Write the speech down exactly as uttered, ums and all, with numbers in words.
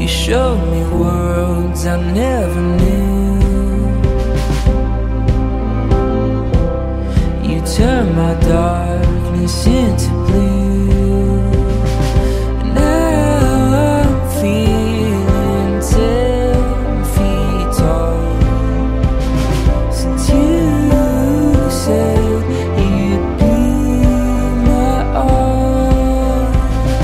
You showed me worlds I never knew. You turned my darkness into blue.